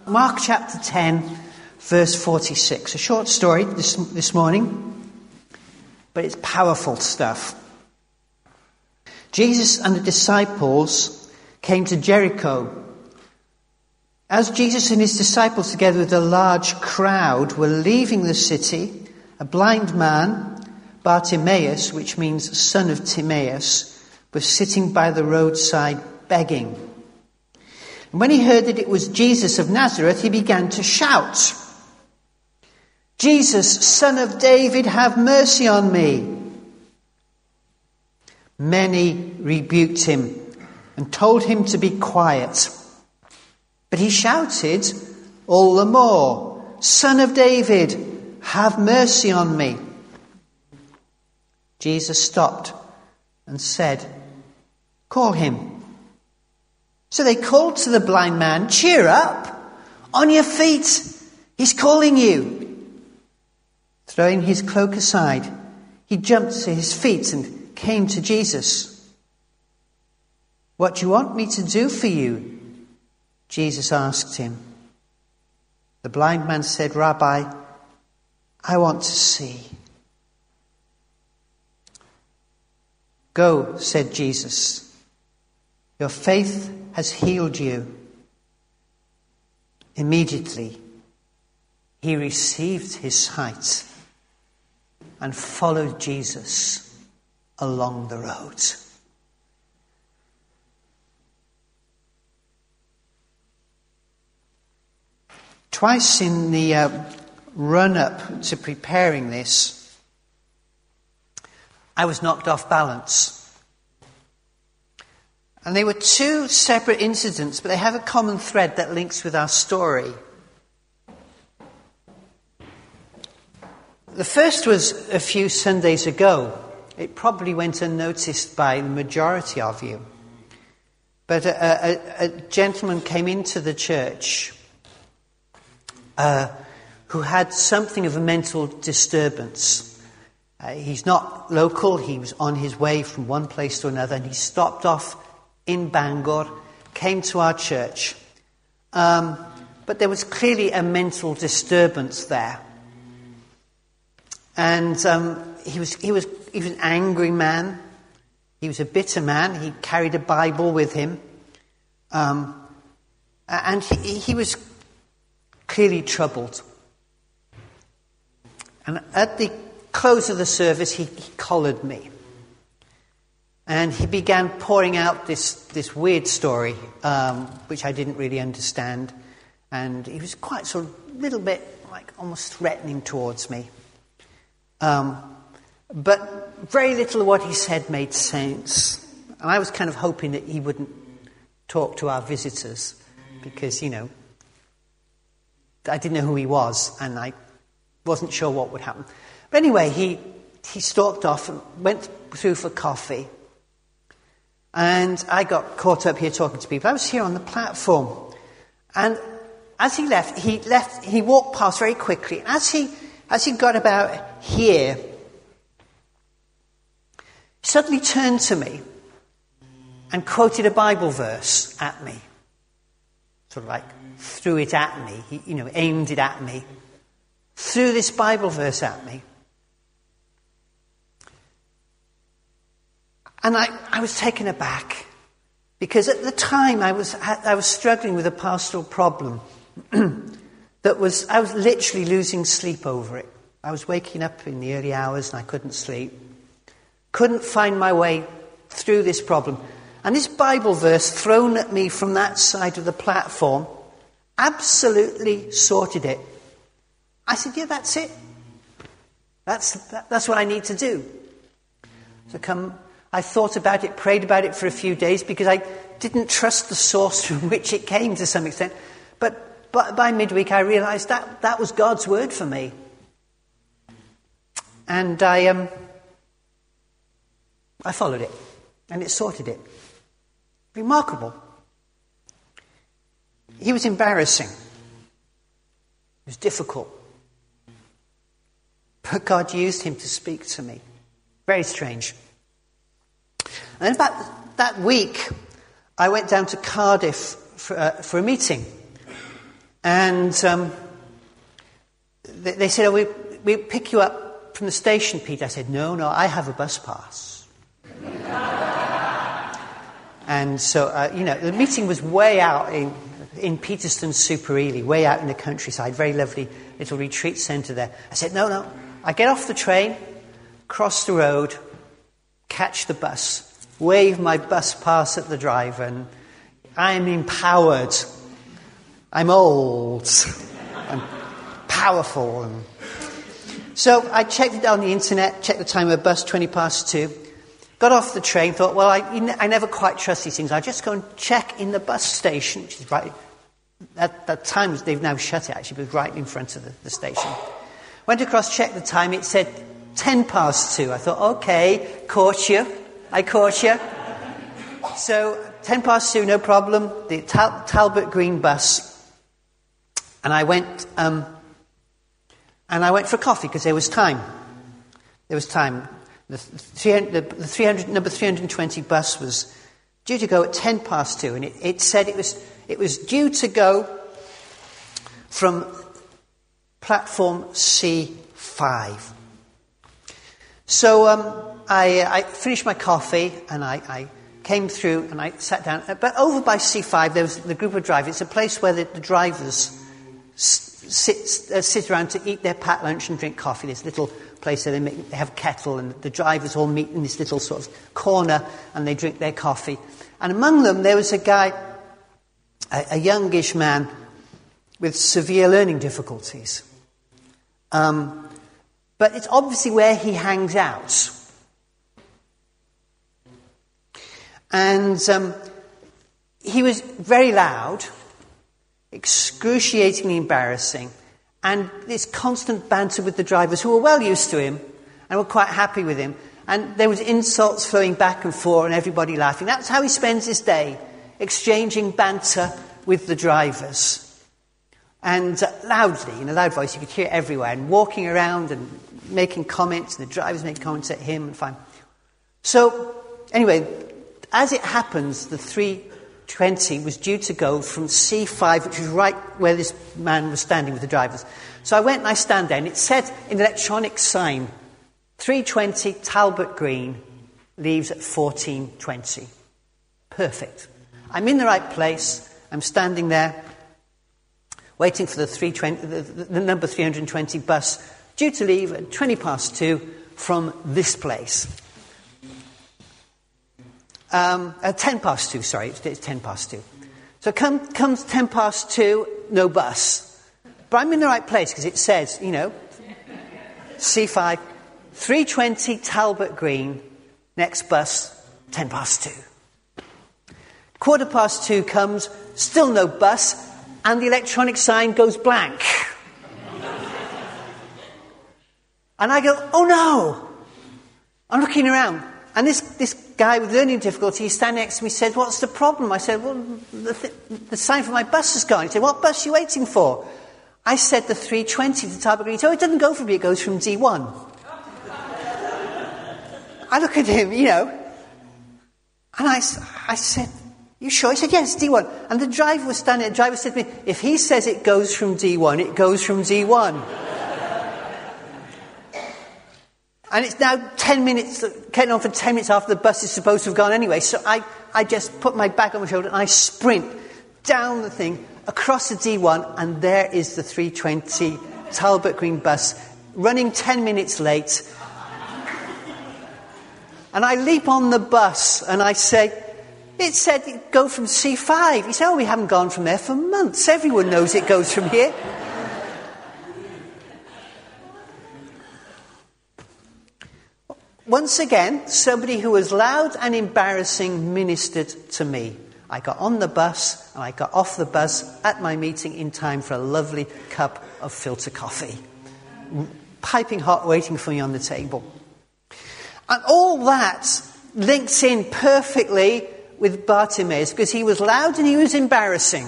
Mark chapter 10, verse 46. A short story this morning, but it's powerful stuff. Jesus and the disciples came to Jericho. As Jesus and his disciples, together with a large crowd, were leaving the city, a blind man, Bartimaeus, which means son of Timaeus, was sitting by the roadside begging. And when he heard that it was Jesus of Nazareth, he began to shout, "Jesus, son of David, have mercy on me." Many rebuked him and told him to be quiet. But he shouted all the more, "Son of David, have mercy on me." Jesus stopped and said, "Call him." So they called to the blind man, "Cheer up, on your feet, he's calling you." Throwing his cloak aside, he jumped to his feet and came to Jesus. "What do you want me to do for you?" Jesus asked him. The blind man said, "Rabbi, I want to see." "Go," said Jesus. "Your faith has healed you." Immediately, he received his sight and followed Jesus along the road. Twice in the run-up to preparing this, I was knocked off balance. And they were two separate incidents, but they have a common thread that links with our story. The first was a few Sundays ago. It probably went unnoticed by the majority of you. But a gentleman came into the church who had something of a mental disturbance. He's not local. He was on his way from one place to another, and he stopped off in Bangor, came to our church. But there was clearly a mental disturbance there. And he was an angry man. He was a bitter man. He carried a Bible with him. And he was clearly troubled. And at the close of the service, he collared me. And he began pouring out this weird story, which I didn't really understand. And he was quite sort of a little bit like almost threatening towards me. But very little of what he said made sense. And I was kind of hoping that he wouldn't talk to our visitors because, I didn't know who he was and I wasn't sure what would happen. But anyway, he stalked off and went through for coffee. And I got caught up here talking to people. I was here on the platform. And as he left, he walked past very quickly. And as he got about here, he suddenly turned to me and quoted a Bible verse at me. Sort of like threw it at me. He, aimed it at me. Threw this Bible verse at me. And I was taken aback because at the time I was struggling with a pastoral problem I was literally losing sleep over it. I was waking up in the early hours and I couldn't sleep. Couldn't find my way through this problem. And this Bible verse thrown at me from that side of the platform absolutely sorted it. I said, yeah, that's it. That's what I need to do. I thought about it, prayed about it for a few days because I didn't trust the source from which it came to some extent. But by midweek I realised that was God's word for me. And I followed it. And it sorted it. Remarkable. He was embarrassing. It was difficult. But God used him to speak to me. Very strange. And about that week, I went down to Cardiff for a meeting. And they said, "Oh, we'll pick you up from the station, Peter." I said, no, I have a bus pass. And so, the meeting was way out in Peterston-super-Ely, way out in the countryside, very lovely little retreat centre there. I said, no. I get off the train, cross the road, catch the bus, wave my bus pass at the driver, and I'm empowered. I'm old. I'm powerful. And so I checked it on the internet, checked the time of the bus, 2:20, got off the train, thought, well, I never quite trust these things. I'll just go and check in the bus station, which is right. At that time, they've now shut it, actually, but it was right in front of the station. Went across, checked the time, it said 2:10. I thought, okay, caught you. I caught you. So 2:10, no problem. The Talbot Green bus. And I went for coffee because there was time. The number 320 bus was due to go at 2:10, and it said it was due to go from platform C5. So I finished my coffee and I came through and I sat down. But over by C5 there was the group of drivers. It's a place where the drivers sit around to eat their packed lunch and drink coffee. This little place where they have a kettle and the drivers all meet in this little sort of corner and they drink their coffee. And among them there was a guy, a youngish man with severe learning difficulties. But it's obviously where he hangs out. And he was very loud, excruciatingly embarrassing, and this constant banter with the drivers who were well used to him and were quite happy with him. And there was insults flowing back and forth and everybody laughing. That's how he spends his day, exchanging banter with the drivers. And loudly, in a loud voice, you could hear it everywhere, and walking around and making comments, and the drivers making comments at him, and fine. So, anyway, as it happens, the 320 was due to go from C5, which was right where this man was standing with the drivers. So I went and I stand there, and it said in the electronic sign, 320 Talbot Green leaves at 14:20. Perfect. I'm in the right place. I'm standing there, waiting for the number 320 bus, due to leave at 2:20 from this place. 2:10, sorry, it's 2:10. So comes 2:10, no bus. But I'm in the right place because it says, C5, 320 Talbot Green, next bus, 2:10. 2:15 comes, still no bus, and the electronic sign goes blank. And I go, oh no! I'm looking around, and this guy with learning difficulty, he's standing next to me, said, what's the problem? I said, well, the sign for my bus is gone. He said, what bus are you waiting for? I said the 320 to Talbot Green. He said, oh, it doesn't go from me, it goes from D1. I look at him, and I said, you sure? He said, yes, D1. And the driver was standing there. The driver said to me, if he says it goes from D1, it goes from D1. And it's now 10 minutes, getting on for 10 minutes after the bus is supposed to have gone anyway. So I just put my bag on my shoulder and I sprint down the thing, across the D1, and there is the 320 Talbot Green bus, running 10 minutes late. And I leap on the bus and I say, it said it go from C5. He said, oh, we haven't gone from there for months. Everyone knows it goes from here. Once again, somebody who was loud and embarrassing ministered to me. I got on the bus and I got off the bus at my meeting in time for a lovely cup of filter coffee. Piping hot, waiting for me on the table. And all that links in perfectly with Bartimaeus, because he was loud and he was embarrassing.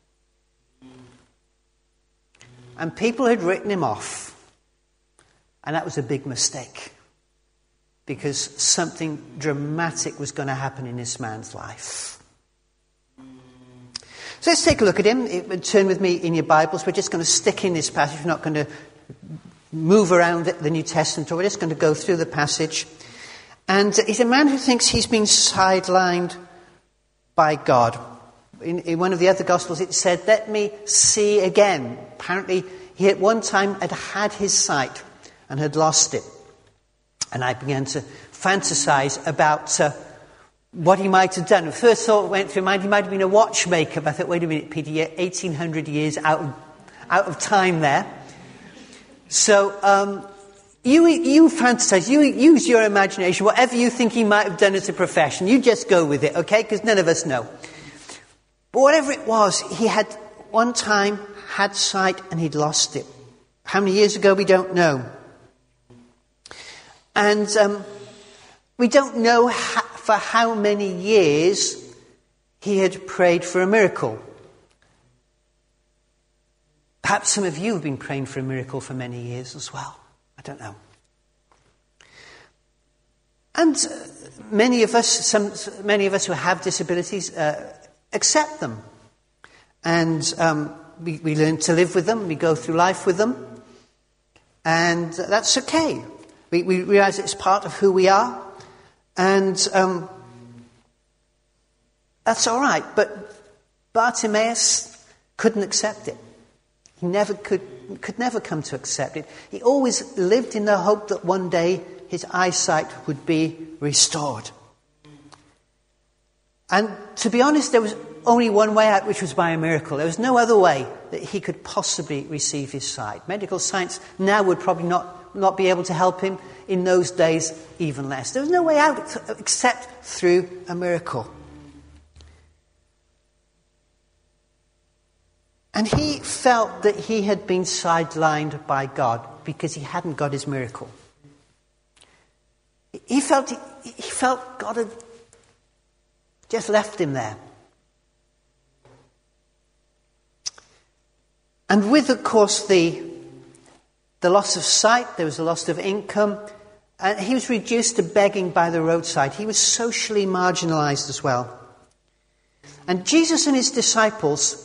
And people had written him off. And that was a big mistake, because something dramatic was going to happen in this man's life. So let's take a look at him. Turn with me in your Bibles. We're just going to stick in this passage. We're not going to move around the New Testament. We're just going to go through the passage. And he's a man who thinks he's been sidelined by God. In one of the other Gospels it said, let me see again. Apparently he at one time had his sight and had lost it. And I began to fantasize about what he might have done. The first thought went through my mind, he might have been a watchmaker. But I thought, wait a minute, Peter, you're 1800 years out of time there. So you fantasize, you use your imagination, whatever you think he might have done as a profession. You just go with it, okay? Because none of us know. But whatever it was, he had one time had sight and he'd lost it. How many years ago, we don't know. And we don't know for how many years he had prayed for a miracle. Perhaps some of you have been praying for a miracle for many years as well. I don't know. And many of us who have disabilities accept them. And we learn to live with them. We go through life with them. And that's okay. We realize it's part of who we are. And that's all right. But Bartimaeus couldn't accept it. He never could never come to accept it. He always lived in the hope that one day his eyesight would be restored. And to be honest, there was only one way out, which was by a miracle. There was no other way that he could possibly receive his sight. Medical science now would probably not be able to help him. In those days, even less. There was no way out except through a miracle. And he felt that he had been sidelined by God because he hadn't got his miracle. He felt God had just left him there. And with, of course, the loss of sight, there was a loss of income, and he was reduced to begging by the roadside. He was socially marginalized as well. And Jesus and his disciples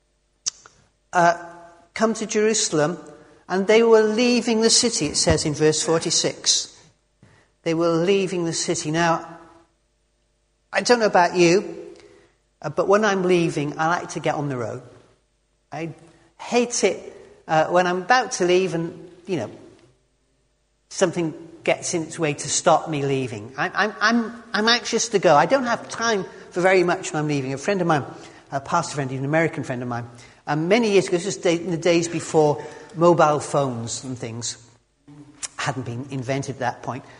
come to Jerusalem, and they were leaving the city, it says in verse 46. They were leaving the city. Now, I don't know about you, but when I'm leaving, I like to get on the road. I hate it when I'm about to leave and, something gets in its way to stop me leaving. I'm anxious to go. I don't have time for very much when I'm leaving. A friend of mine, a pastor friend, an American friend of mine, many years ago, this was in the days before mobile phones and things hadn't been invented at that point.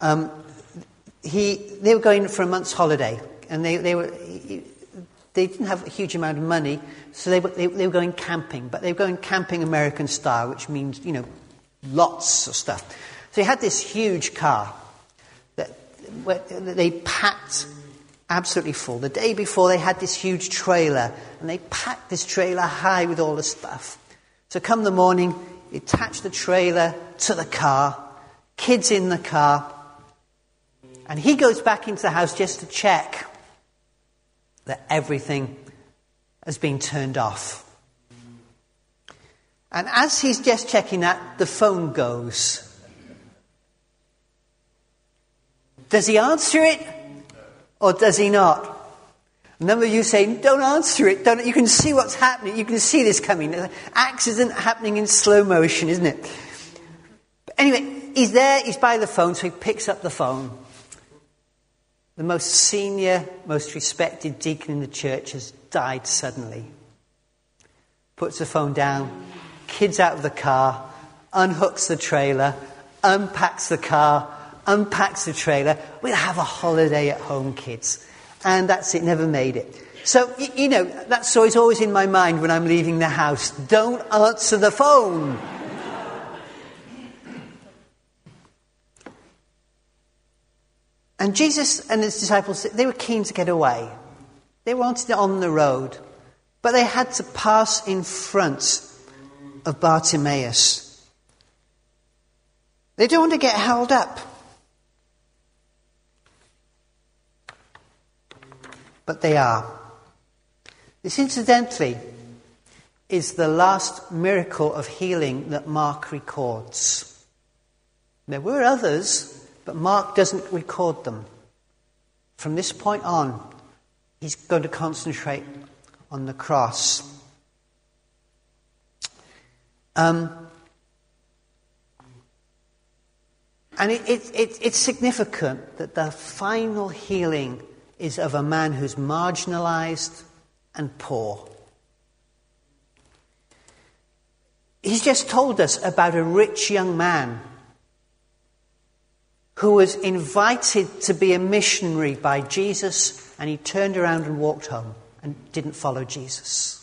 They were going for a month's holiday, and they didn't have a huge amount of money, so they were going camping. But they were going camping American style, which means, lots of stuff. So they had this huge car that they packed absolutely full. The day before, they had this huge trailer, and they packed this trailer high with all the stuff. So come the morning, you attach the trailer to the car, kids in the car, and he goes back into the house just to check that everything has been turned off. And as he's just checking that, the phone goes. Does he answer it? Or does he not? A number of you say, don't answer it. You can see what's happening. You can see this coming. There's an accident happening in slow motion, isn't it? But anyway, he's there. He's by the phone, so he picks up the phone. The most senior, most respected deacon in the church has died suddenly. Puts the phone down, kids out of the car, unhooks the trailer, unpacks the car, unpacks the trailer. We'll have a holiday at home, kids. And that's it, never made it. So, that story's always in my mind when I'm leaving the house. Don't answer the phone. And Jesus and his disciples, they were keen to get away. They wanted it on the road. But they had to pass in front of Bartimaeus. They don't want to get held up. But they are. This, incidentally, is the last miracle of healing that Mark records. There were others, but Mark doesn't record them. From this point on, he's going to concentrate on the cross. And it's significant that the final healing is of a man who's marginalized and poor. He's just told us about a rich young man who was invited to be a missionary by Jesus, and he turned around and walked home and didn't follow Jesus.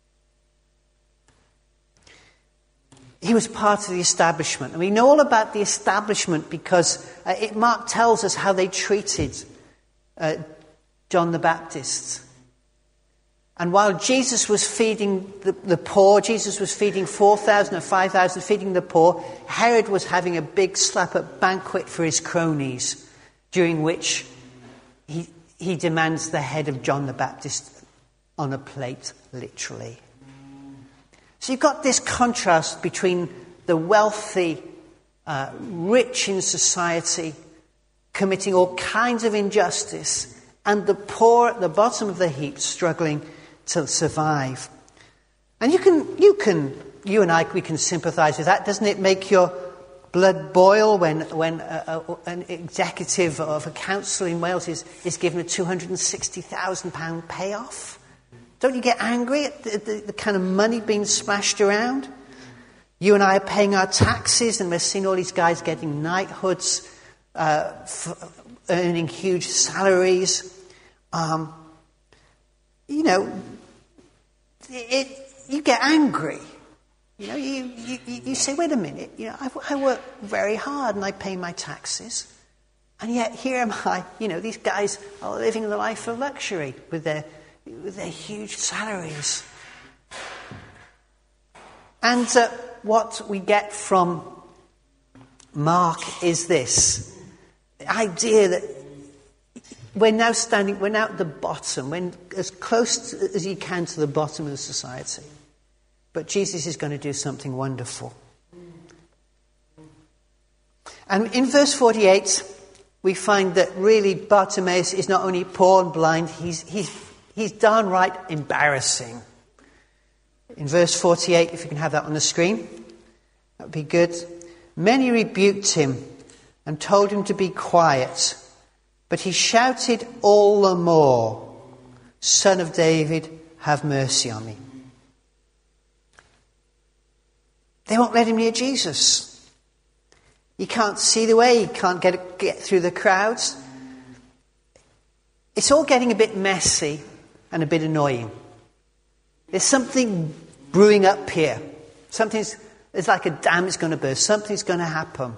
He was part of the establishment. And we know all about the establishment because Mark tells us how they treated John the Baptist. And while Jesus was feeding the poor, Jesus was feeding 4,000 or 5,000, feeding the poor, Herod was having a big slap-up banquet for his cronies, during which he demands the head of John the Baptist on a plate, literally. So you've got this contrast between the wealthy, rich in society, committing all kinds of injustice, and the poor at the bottom of the heap struggling to survive. And you and I, we can sympathise with that. Doesn't it make your blood boil when an executive of a council in Wales is given a £260,000 payoff? Don't you get angry at the kind of money being smashed around? You and I are paying our taxes, and we're seeing all these guys getting knighthoods, earning huge salaries. You get angry. You say, wait a minute. I work very hard and I pay my taxes, and yet here am I. These guys are living the life of luxury with their huge salaries. And what we get from Mark is this idea that we're now at the bottom, as close as you can to the bottom of the society. But Jesus is going to do something wonderful. And in verse 48, we find that really Bartimaeus is not only poor and blind, he's downright embarrassing. In verse 48, if you can have that on the screen, that would be good. Many rebuked him and told him to be quiet, but he shouted all the more, "Son of David, have mercy on me." They won't let him near Jesus. He can't see the way, he can't get through the crowds. It's all getting a bit messy and a bit annoying. There's something brewing up here. It's like a dam that's going to burst. Something's going to happen.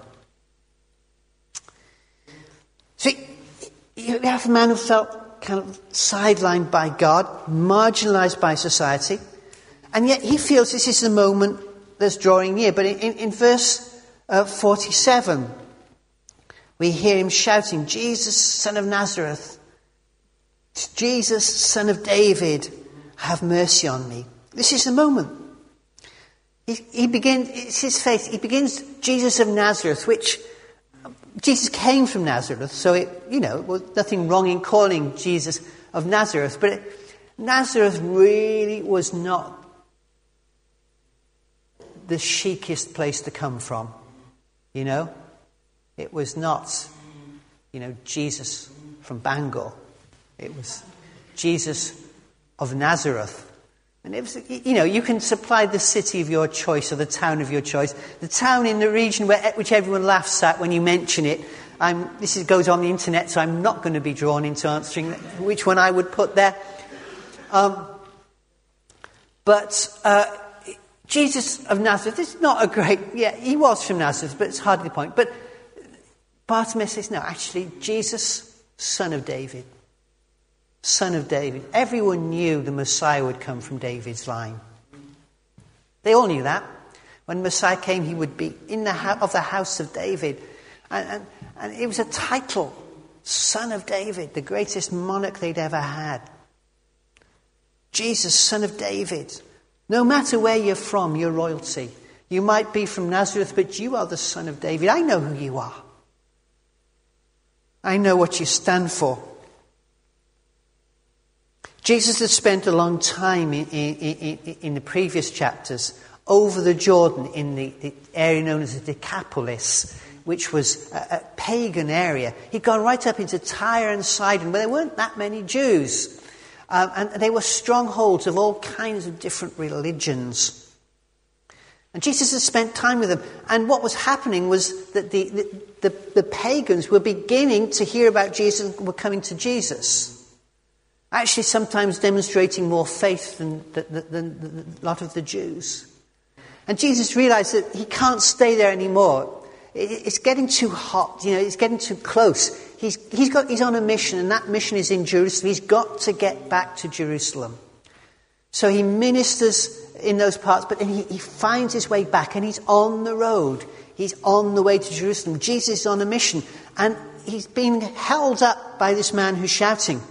So you have a man who felt kind of sidelined by God, marginalized by society, and yet he feels this is the moment that's drawing near. But in verse 47, we hear him shouting, "Jesus, Son of Nazareth, Jesus, Son of David, have mercy on me." This is the moment. It's his faith. He begins, Jesus of Nazareth, which Jesus came from Nazareth, so it was nothing wrong in calling Jesus of Nazareth. But Nazareth really was not the chicest place to come from. It was not, Jesus from Bangor. It was Jesus of Nazareth. And it was, you can supply the city of your choice or the town of your choice. The town in the region which everyone laughs at when you mention it. This goes on the internet, so I'm not going to be drawn into answering which one I would put there. But Jesus of Nazareth is not a great... Yeah, he was from Nazareth, but it's hardly the point. But Bartimaeus says, no, actually, Jesus, Son of David. Son of David. Everyone knew the Messiah would come from David's line. They all knew that. When Messiah came, he would be of the house of David. And it was a title, Son of David, the greatest monarch they'd ever had. Jesus, son of David. No matter where you're from, you're royalty. You might be from Nazareth, but you are the son of David. I know who you are. I know what you stand for. Jesus had spent a long time in the previous chapters over the Jordan in the area known as the Decapolis, which was a pagan area. He'd gone right up into Tyre and Sidon, where there weren't that many Jews. And they were strongholds of all kinds of different religions. And Jesus had spent time with them. And what was happening was that the pagans were beginning to hear about Jesus and were coming to Jesus. Actually, sometimes demonstrating more faith than a lot of the Jews. And Jesus realized that he can't stay there anymore. It's getting too hot, it's getting too close. He's on a mission, and that mission is in Jerusalem. He's got to get back to Jerusalem. So he ministers in those parts, but then he finds his way back, and he's on the road. He's on the way to Jerusalem. Jesus is on a mission, and he's being held up by this man who's shouting.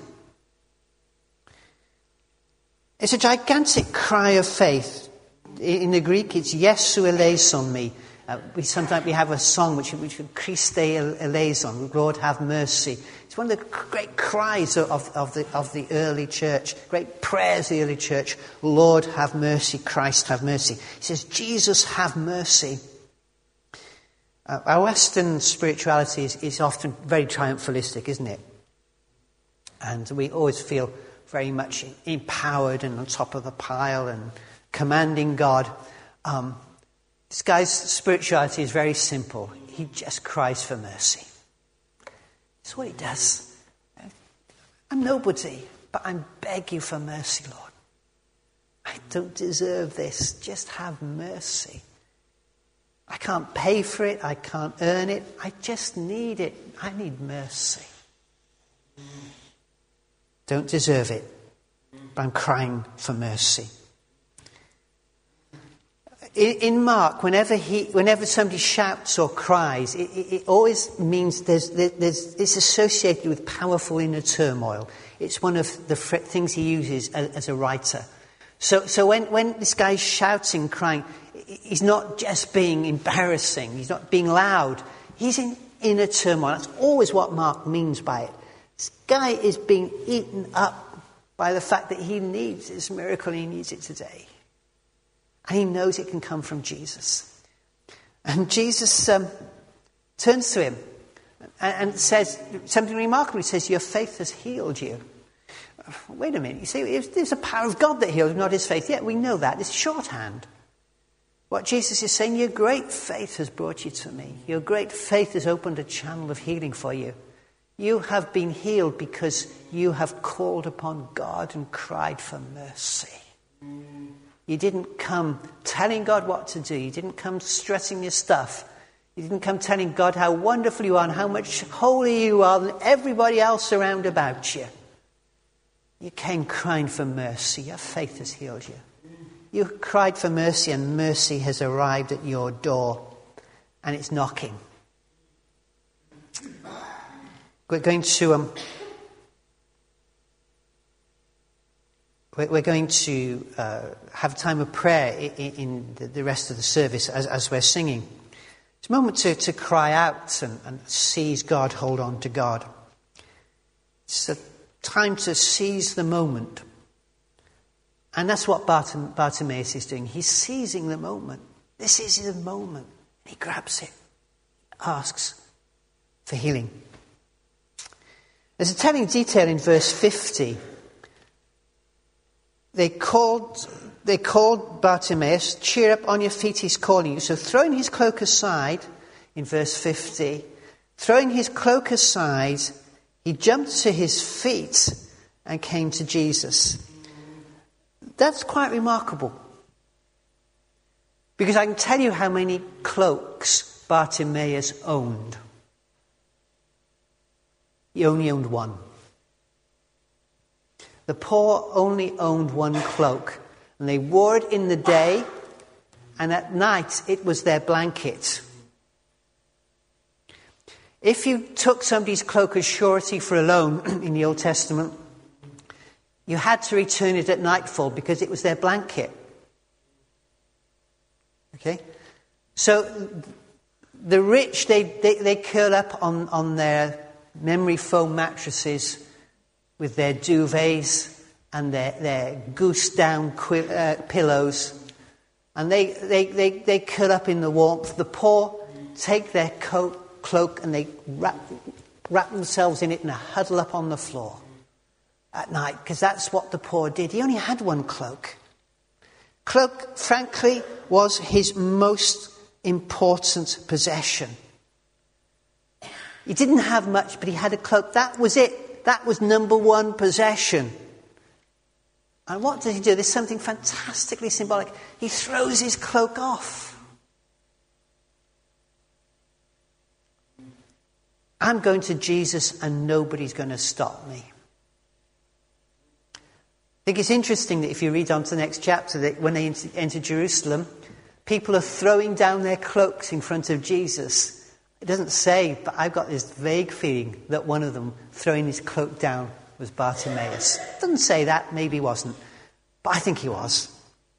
It's a gigantic cry of faith. In the Greek, it's Jesu eleison me. Sometimes we have a song which Christe eleison, Lord have mercy. It's one of the great cries of the early church, great prayers of the early church. Lord have mercy, Christ have mercy. He says, Jesus have mercy. Our Western spirituality is often very triumphalistic, isn't it? And we always feel very much empowered and on top of the pile and commanding God. This guy's spirituality is very simple. He just cries for mercy. That's what he does. I'm nobody, but I beg you for mercy, Lord. I don't deserve this. Just have mercy. I can't pay for it. I can't earn it. I just need it. I need mercy. Don't deserve it, but I'm crying for mercy. In Mark, whenever somebody shouts or cries, it always means it's associated with powerful inner turmoil. It's one of the things he uses as a writer. So when this guy's shouting, crying, he's not just being embarrassing. He's not being loud. He's in inner turmoil. That's always what Mark means by it. This guy is being eaten up by the fact that he needs this miracle and he needs it today. And he knows it can come from Jesus. And Jesus turns to him and says something remarkable. He says, your faith has healed you. Wait a minute. You see, there's a power of God that heals, not his faith. Yeah, we know that. It's shorthand. What Jesus is saying, your great faith has brought you to me. Your great faith has opened a channel of healing for you. You have been healed because you have called upon God and cried for mercy. You didn't come telling God what to do. You didn't come stressing your stuff. You didn't come telling God how wonderful you are and how much holier you are than everybody else around about you. You came crying for mercy. Your faith has healed you. You cried for mercy, and mercy has arrived at your door, and it's knocking. We're going to have a time of prayer in the rest of the service as we're singing. It's a moment to cry out and seize God, hold on to God. It's a time to seize the moment. And that's what Bartimaeus is doing. He's seizing the moment. This is the moment. He grabs it, asks for healing. There's a telling detail in verse 50. They called Bartimaeus, cheer up, on your feet, he's calling you. So throwing his cloak aside, in verse 50, throwing his cloak aside, he jumped to his feet and came to Jesus. That's quite remarkable. Because I can tell you how many cloaks Bartimaeus owned. He only owned one. The poor only owned one cloak. And they wore it in the day, and at night it was their blanket. If you took somebody's cloak as surety for a loan in the Old Testament, you had to return it at nightfall because it was their blanket. Okay? So the rich, they curl up on their memory foam mattresses with their duvets and their goose down pillows, and they curl up in the warmth. The poor take their cloak and they wrap themselves in it and huddle up on the floor at night, because that's what the poor did. He only had one cloak. Cloak, frankly, was his most important possession. He didn't have much, but he had a cloak. That was it. That was number one possession. And what does he do? There's something fantastically symbolic. He throws his cloak off. I'm going to Jesus and nobody's going to stop me. I think it's interesting that if you read on to the next chapter, that when they enter Jerusalem, people are throwing down their cloaks in front of Jesus. It doesn't say, but I've got this vague feeling that one of them throwing his cloak down was Bartimaeus. It doesn't say that, maybe he wasn't, but I think he was.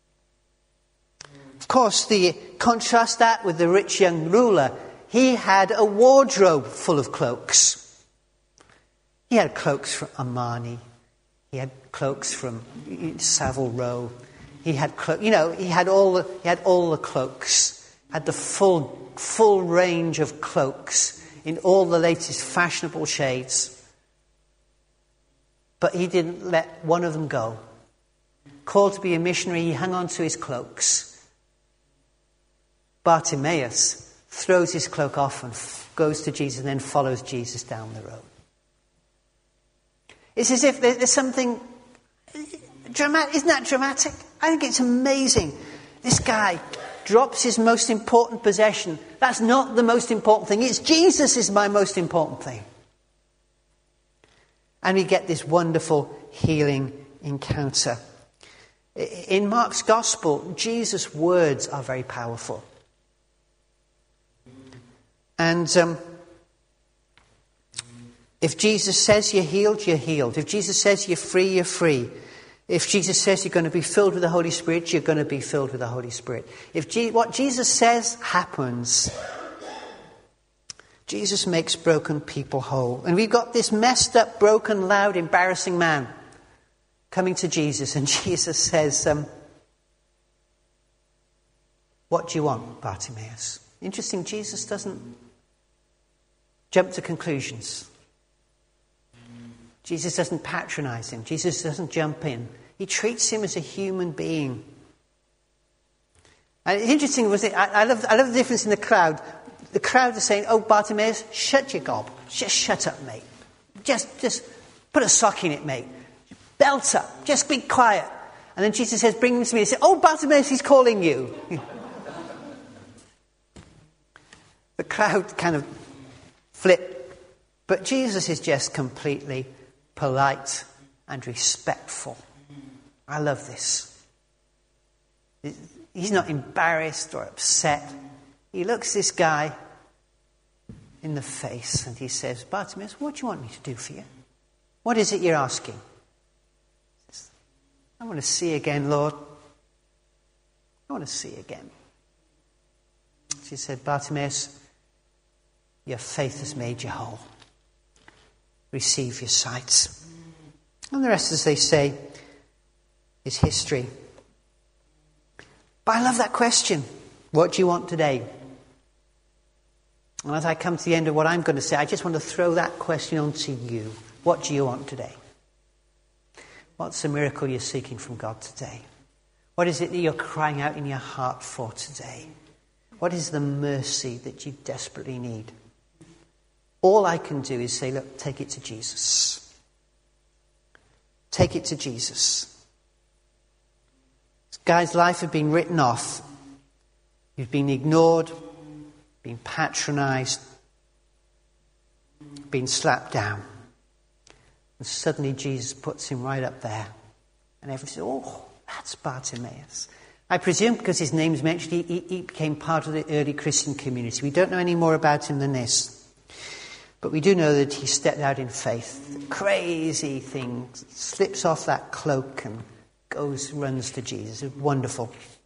Of course, contrast that with the rich young ruler. He had a wardrobe full of cloaks. He had cloaks from Armani. He had cloaks from Savile Row. He had he had all the cloaks. Had the full range of cloaks in all the latest fashionable shades. But he didn't let one of them go. Called to be a missionary, he hung on to his cloaks. Bartimaeus throws his cloak off and goes to Jesus and then follows Jesus down the road. It's as if there's something dramatic. Isn't that dramatic? I think it's amazing. This guy drops his most important possession. That's not the most important thing. It's Jesus is my most important thing. And we get this wonderful healing encounter. In Mark's Gospel, Jesus' words are very powerful. And if Jesus says you're healed, you're healed. If Jesus says you're free, you're free. If Jesus says you're going to be filled with the Holy Spirit, you're going to be filled with the Holy Spirit. If what Jesus says happens, Jesus makes broken people whole. And we've got this messed up, broken, loud, embarrassing man coming to Jesus. And Jesus says, what do you want, Bartimaeus? Interesting, Jesus doesn't jump to conclusions. Jesus doesn't patronize him. Jesus doesn't jump in. He treats him as a human being. And it's interesting, I love the difference in the crowd. The crowd is saying, oh, Bartimaeus, shut your gob. Just shut up, mate. Just put a sock in it, mate. Belt up. Just be quiet. And then Jesus says, bring him to me. He says, oh, Bartimaeus, he's calling you. The crowd kind of flip. But Jesus is just completely polite and respectful. I love this. He's not embarrassed or upset. He looks this guy in the face and he says, Bartimaeus, what do you want me to do for you? What is it you're asking? He says, I want to see again, Lord. I want to see again. She said, Bartimaeus, your faith has made you whole. Receive your sight. And the rest, as they say, is history. But I love that question. What do you want today? And as I come to the end of what I'm going to say, I just want to throw that question on to you. What do you want today? What's the miracle you're seeking from God today? What is it that you're crying out in your heart for today? What is the mercy that you desperately need? All I can do is say, look, take it to Jesus. Take it to Jesus. This guy's life had been written off. He'd been ignored, been patronized, been slapped down. And suddenly Jesus puts him right up there. And everyone says, oh, that's Bartimaeus. I presume because his name's mentioned, he became part of the early Christian community. We don't know any more about him than this. But we do know that he stepped out in faith. The crazy thing, slips off that cloak and runs to Jesus. It's wonderful.